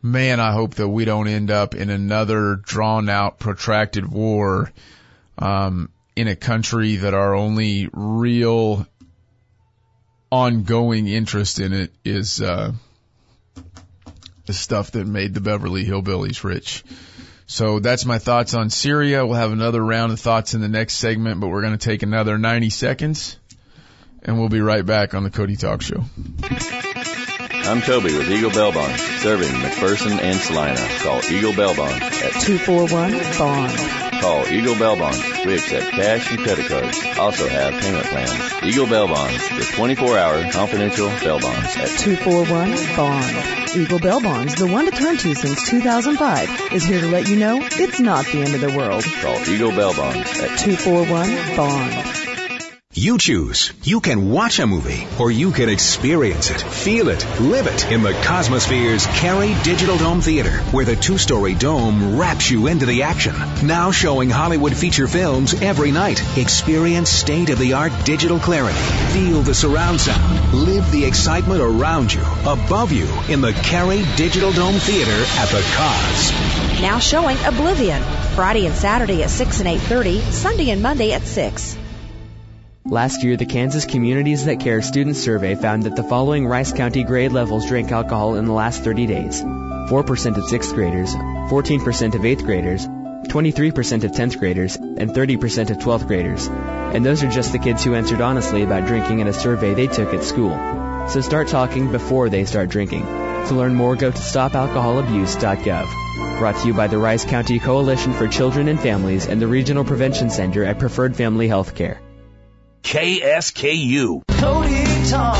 man, I hope that we don't end up in another drawn-out, protracted war um, in a country that our only real ongoing interest in it is uh, the stuff that made the Beverly Hillbillies rich. So that's my thoughts on Syria. We'll have another round of thoughts in the next segment, but we're going to take another ninety seconds, and we'll be right back on the Cody Talk Show. I'm Toby with Eagle Bail Bonds, serving McPherson and Salina. Call Eagle Bail Bonds at two four one bond. Call Eagle Bail Bonds. We accept cash and credit cards. Also have payment plans. Eagle Bail Bonds with twenty-four hour confidential bail bonds at two four one bond. Eagle Bail Bonds, the one to turn to since two thousand five, is here to let you know it's not the end of the world. Call Eagle Bail Bonds at two four one bond. You choose. You can watch a movie, or you can experience it, feel it, live it in the Cosmosphere's Cary Digital Dome Theater, where the two-story dome wraps you into the action. Now showing Hollywood feature films every night. Experience state-of-the-art digital clarity. Feel the surround sound. Live the excitement around you, above you, in the Cary Digital Dome Theater at the Cos. Now showing Oblivion, Friday and Saturday at six and eight thirty, Sunday and Monday at six. Last year, the Kansas Communities That Care Student Survey found that the following Rice County grade levels drank alcohol in the last thirty days. four percent of sixth graders, fourteen percent of eighth graders, twenty-three percent of tenth graders, and thirty percent of twelfth graders. And those are just the kids who answered honestly about drinking in a survey they took at school. So start talking before they start drinking. To learn more, go to stop alcohol abuse dot gov. Brought to you by the Rice County Coalition for Children and Families and the Regional Prevention Center at Preferred Family Health Care. K S K U. Cody Talks.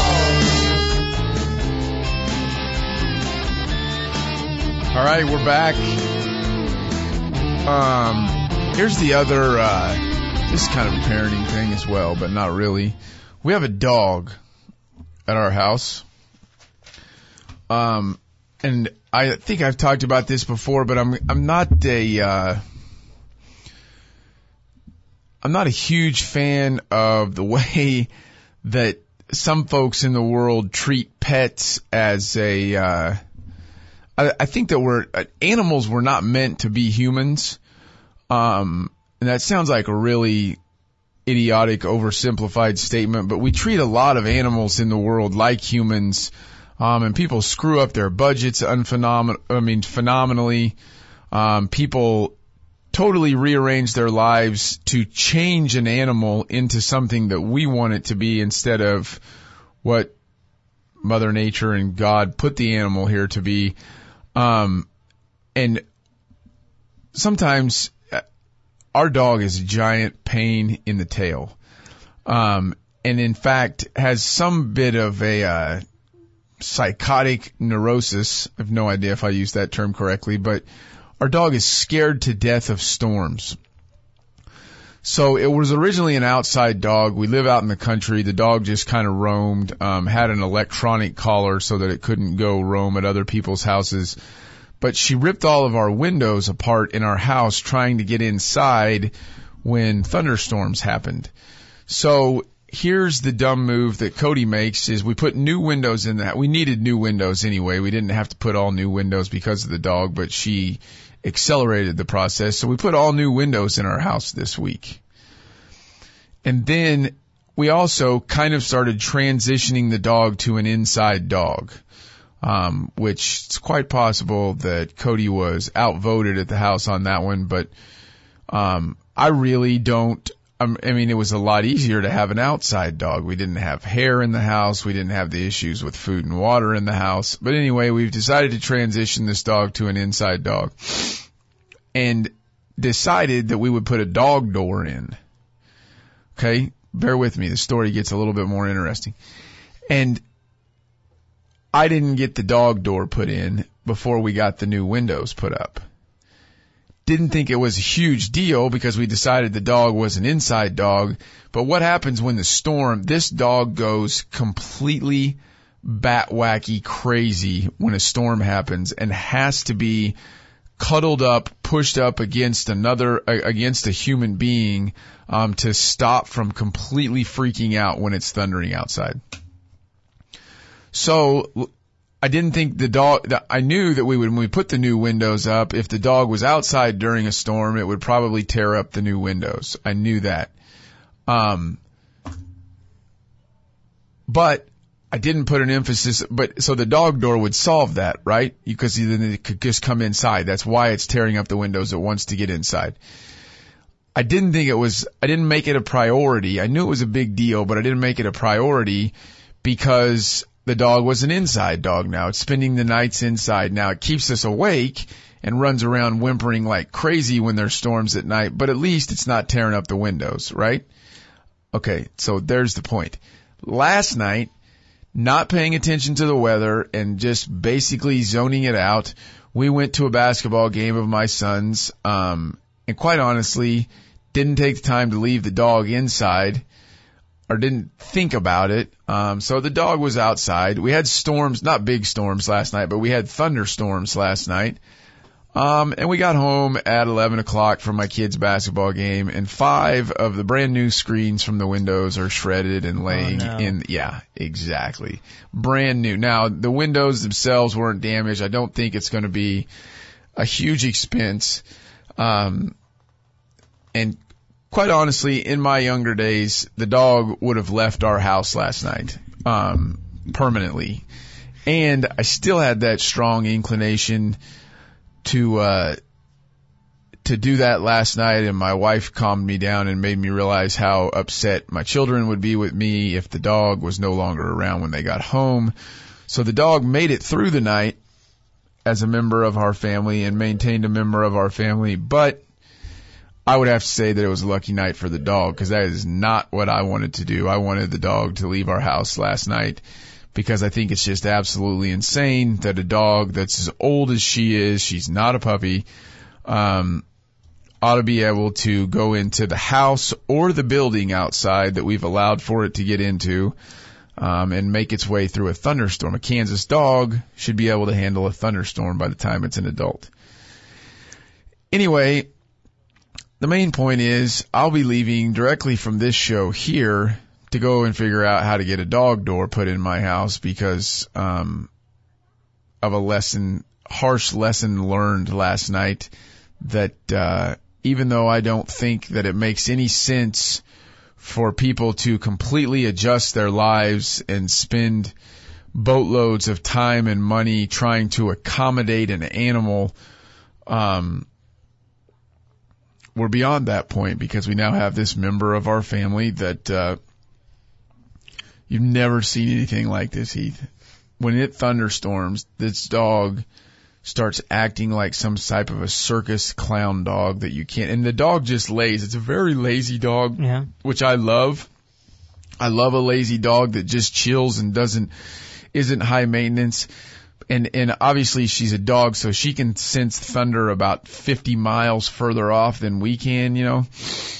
All right, we're back. Um, here's the other, uh, this is kind of a parenting thing as well, but not really. We have a dog at our house. Um, and I think I've talked about this before, but I'm, I'm not a, uh, I'm not a huge fan of the way that some folks in the world treat pets as a, uh, I, I think that we're, uh, animals were not meant to be humans. Um, and that sounds like a really idiotic, oversimplified statement, but we treat a lot of animals in the world like humans. Um, and people screw up their budgets unphenomenal, I mean, phenomenally. Um, people totally rearrange their lives to change an animal into something that we want it to be instead of what Mother Nature and God put the animal here to be. Um, and sometimes our dog is a giant pain in the tail. Um, and in fact has some bit of a, uh, psychotic neurosis. I have no idea if I used that term correctly, but our dog is scared to death of storms. So it was originally an outside dog. We live out in the country. The dog just kind of roamed, um, had an electronic collar so that it couldn't go roam at other people's houses. But she ripped all of our windows apart in our house trying to get inside when thunderstorms happened. So here's the dumb move that Cody makes is we put new windows in that. We needed new windows anyway. We didn't have to put all new windows because of the dog, but she accelerated the process. So we put all new windows in our house this week. And then we also kind of started transitioning the dog to an inside dog, um, which it's quite possible that Cody was outvoted at the house on that one. But um, I really don't. Um, I mean, it was a lot easier to have an outside dog. We didn't have hair in the house. We didn't have the issues with food and water in the house. But anyway, we've decided to transition this dog to an inside dog and decided that we would put a dog door in. Okay, bear with me. The story gets a little bit more interesting. And I didn't get the dog door put in before we got the new windows put up. Didn't think it was a huge deal because we decided the dog was an inside dog. But what happens when the storm, this dog goes completely bat wacky crazy when a storm happens and has to be cuddled up, pushed up against another, against a human being, um, to stop from completely freaking out when it's thundering outside. So I didn't think the dog, I knew that we would, when we put the new windows up, if the dog was outside during a storm, it would probably tear up the new windows. I knew that. Um, but I didn't put an emphasis, but so the dog door would solve that, right? Because then it could just come inside. That's why it's tearing up the windows. It wants to get inside. I didn't think it was, I didn't make it a priority. I knew it was a big deal, but I didn't make it a priority because the dog was an inside dog now. It's spending the nights inside. Now it keeps us awake and runs around whimpering like crazy when there's storms at night, but at least it's not tearing up the windows, right? Okay, so there's the point. Last night, not paying attention to the weather and just basically zoning it out, we went to a basketball game of my son's, um, and quite honestly, didn't take the time to leave the dog inside or didn't think about it. Um, so the dog was outside. We had storms, not big storms last night, but we had thunderstorms last night. Um, and we got home at eleven o'clock from my kids' basketball game, and five of the brand new screens from the windows are shredded and laying oh, no. in. Yeah, exactly. Brand new. Now, the windows themselves weren't damaged. I don't think it's going to be a huge expense. Um, and quite honestly, in my younger days, the dog would have left our house last night, um, permanently. And I still had that strong inclination to, uh, to do that last night, and my wife calmed me down and made me realize how upset my children would be with me if the dog was no longer around when they got home. So the dog made it through the night as a member of our family and maintained a member of our family, but I would have to say that it was a lucky night for the dog, because that is not what I wanted to do. I wanted the dog to leave our house last night because I think it's just absolutely insane that a dog that's as old as she is, she's not a puppy, um, ought to be able to go into the house or the building outside that we've allowed for it to get into, um, and make its way through a thunderstorm. A Kansas dog should be able to handle a thunderstorm by the time it's an adult. Anyway, the main point is I'll be leaving directly from this show here to go and figure out how to get a dog door put in my house because um, of a lesson, harsh lesson learned last night that uh, even though I don't think that it makes any sense for people to completely adjust their lives and spend boatloads of time and money trying to accommodate an animal, um, we're beyond that point because we now have this member of our family that uh you've never seen anything like this, Heath. When it thunderstorms, this dog starts acting like some type of a circus clown dog that you can't, and the dog just lays. It's a very lazy dog, yeah. which I love. I love a lazy dog that just chills and doesn't, isn't high maintenance. And, and obviously she's a dog, so she can sense thunder about fifty miles further off than we can, you know.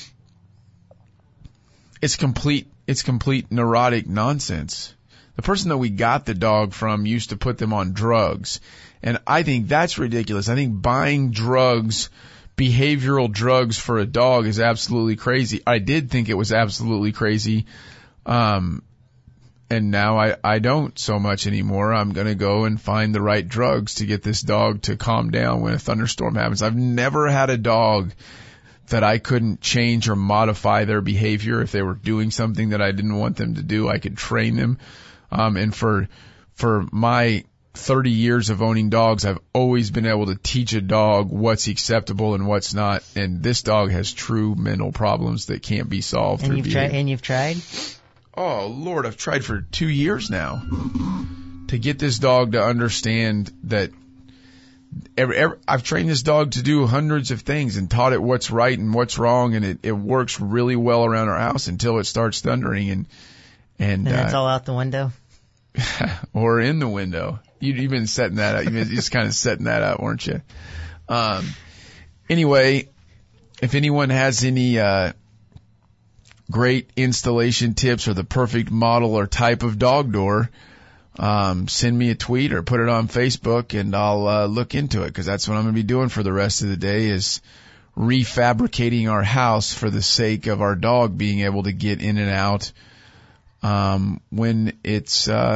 It's complete, it's complete neurotic nonsense. The person that we got the dog from used to put them on drugs. And I think that's ridiculous. I think buying drugs, behavioral drugs for a dog is absolutely crazy. I did think it was absolutely crazy. Um, And now I, I don't so much anymore. I'm going to go and find the right drugs to get this dog to calm down when a thunderstorm happens. I've never had a dog that I couldn't change or modify their behavior. If they were doing something that I didn't want them to do, I could train them. Um, and for, for my thirty years of owning dogs, I've always been able to teach a dog what's acceptable and what's not. And this dog has true mental problems that can't be solved. And through you've behavior. tried. And you've tried. Oh, Lord, I've tried for two years now to get this dog to understand that every, every, I've trained this dog to do hundreds of things and taught it what's right and what's wrong, and it, it works really well around our house until it starts thundering. And and, and it's uh, all out the window? or in the window. You, you've been setting that up. You've been just kind of setting that up, weren't you? Um, anyway, if anyone has any uh great installation tips or the perfect model or type of dog door, um, send me a tweet or put it on Facebook and I'll uh, look into it, because that's what I'm going to be doing for the rest of the day, is refabricating our house for the sake of our dog being able to get in and out um, when it's uh,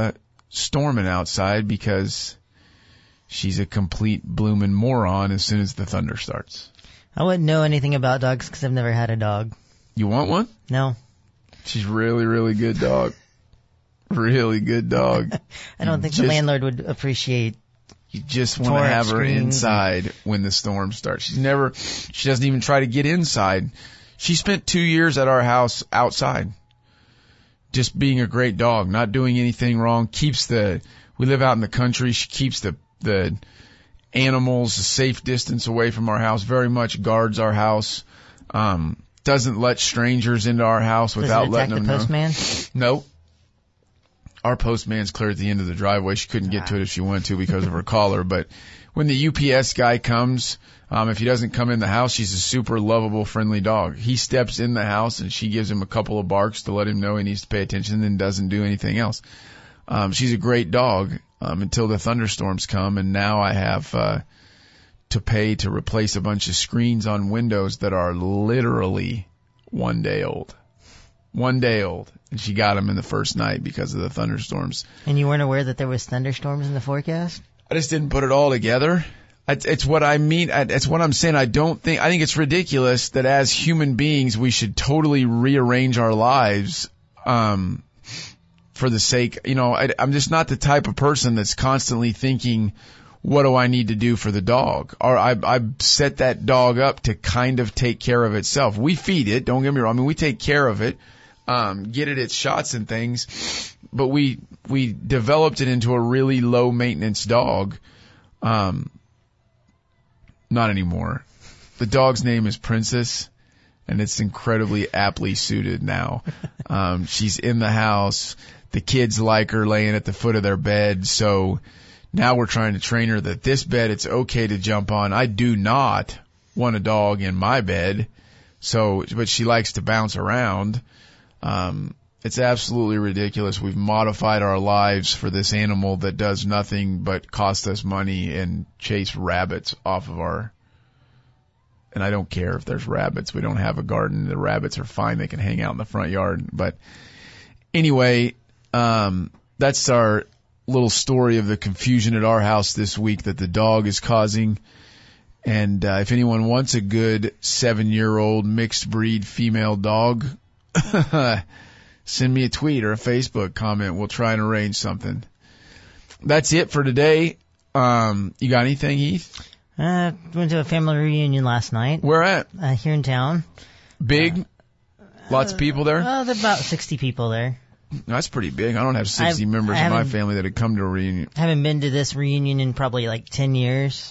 storming outside because she's a complete bloomin' moron as soon as the thunder starts. I wouldn't know anything about dogs because I've never had a dog. You want one? No. She's really, really good dog. Really good dog. I don't you think just, the landlord would appreciate. You just want to have her inside when the storm starts. She's never, she doesn't even try to get inside. She spent two years at our house outside. Just being a great dog, not doing anything wrong, keeps the, we live out in the country, she keeps the, the animals a safe distance away from our house, very much guards our house, um, doesn't let strangers into our house without letting them know. Does it attack the postman? No. Our postman's clear at the end of the driveway. She couldn't get to it if she wanted to because of her collar. But when the U P S guy comes, um, if he doesn't come in the house, she's a super lovable, friendly dog. He steps in the house and she gives him a couple of barks to let him know he needs to pay attention and then doesn't do anything else. Um, she's a great dog, um, until the thunderstorms come. And now I have, uh, to pay to replace a bunch of screens on windows that are literally one day old. One day old. And she got them in the first night because of the thunderstorms. And you weren't aware that there was thunderstorms in the forecast? I just didn't put it all together. It's, it's what I mean. It's what I'm saying. I don't think, I think it's ridiculous that as human beings, we should totally rearrange our lives, um, for the sake, you know, I, I'm just not the type of person that's constantly thinking, what do I need to do for the dog? Or I, I set that dog up to kind of take care of itself. We feed it. Don't get me wrong. I mean, we take care of it. Um, get it its shots and things, but we, we developed it into a really low maintenance dog. Um, not anymore. The dog's name is Princess and it's incredibly aptly suited now. Um, she's in the house. The kids like her laying at the foot of their bed. So now we're trying to train her that this bed, it's okay to jump on. I do not want a dog in my bed. So, but she likes to bounce around. Um, it's absolutely ridiculous. We've modified our lives for this animal that does nothing but cost us money and chase rabbits off of our, and I don't care if there's rabbits. We don't have a garden. The rabbits are fine. They can hang out in the front yard. But anyway, um, that's our little story of the confusion at our house this week that the dog is causing. And, uh, if anyone wants a good seven-year-old mixed breed female dog, send me a tweet or a Facebook comment. We'll try and arrange something. That's it for today. Um, you got anything, Heath? Uh, went to a family reunion last night. Where at? Uh, here in town. Big? Uh, Lots of people there? Uh, there's about sixty people there. That's pretty big. I don't have sixty I've, members in my family that had come to a reunion. I haven't been to this reunion in probably like ten years.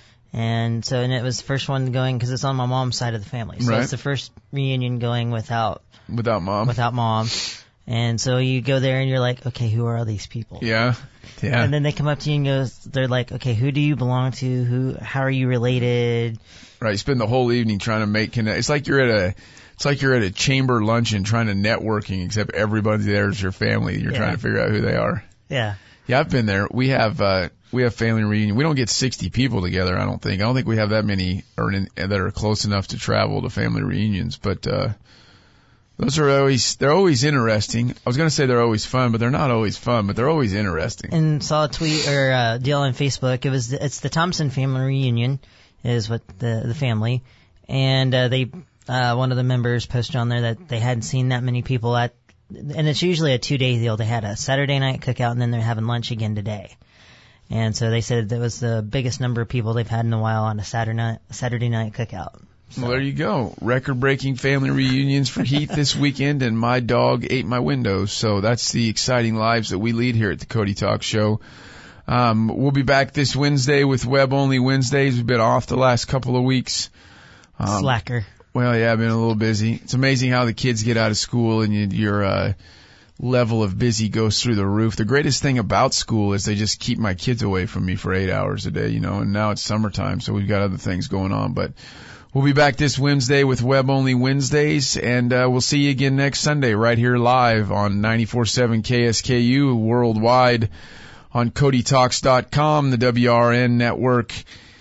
And so, and it was the first one going because it's on my mom's side of the family. So right. It's the first reunion going without Without mom. Without mom. And so you go there and you're like, okay, who are all these people? Yeah. Yeah. And then they come up to you and goes, they're like, okay, who do you belong to? Who, how are you related? Right. You spend the whole evening trying to make connect. It's like you're at a, it's like you're at a chamber luncheon trying to networking, except everybody there is your family. You're yeah. trying to figure out who they are. Yeah. Yeah. I've been there. We have, uh, we have family reunion. We don't get sixty people together. I don't think. I don't think we have that many or in, that are close enough to travel to family reunions, but, uh, those are always, they're always interesting. I was going to say they're always fun, but they're not always fun, but they're always interesting. And saw a tweet or a deal on Facebook. It was, it's the Thompson family reunion is what the, the family. And, uh, they, uh, one of the members posted on there that they hadn't seen that many people at, and it's usually a two day deal. They had a Saturday night cookout and then they're having lunch again today. And so they said that was the biggest number of people they've had in a while on a Saturday night, Saturday night cookout. So. Well, there you go. Record-breaking family reunions for Heath this weekend, and my dog ate my windows. So that's the exciting lives that we lead here at the Cody Talk Show. Um, we'll be back this Wednesday with Web-Only Wednesdays. We've been off the last couple of weeks. Um, Slacker. Well, yeah, I've been a little busy. It's amazing how the kids get out of school and you, your uh, level of busy goes through the roof. The greatest thing about school is they just keep my kids away from me for eight hours a day, you know, and now it's summertime, so we've got other things going on, but we'll be back this Wednesday with Web-Only Wednesdays, and uh, we'll see you again next Sunday right here live on ninety-four point seven K S K U worldwide on Cody Talks dot com, the W R N network,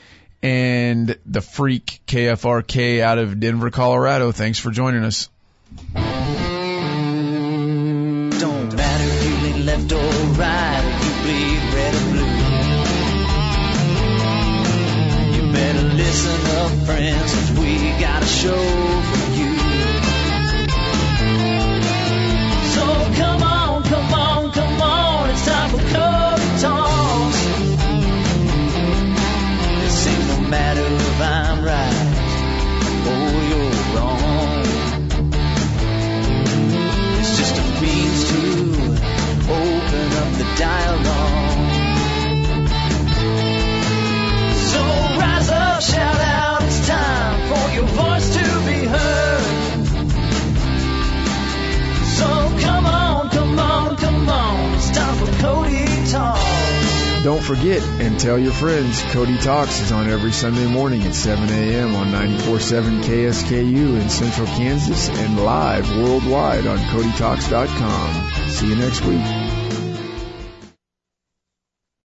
and the Freak K F R K out of Denver, Colorado. Thanks for joining us. Don't matter if you lean left or right. bleed red and blue. You better listen up, friends, 'cause we got a show for you. So come on, come on, come on, it's time for Cody Talks. This ain't no matter if I'm right or you're wrong. It's just a means to open up the dialogue. So rise up, shout out, it's time for your voice to be heard. So come on, come on, come on, it's time for Cody Talks. Don't forget and tell your friends, Cody Talks is on every Sunday morning at seven a.m. on ninety-four point seven K S K U in Central Kansas and live worldwide on Cody Talks dot com. See you next week.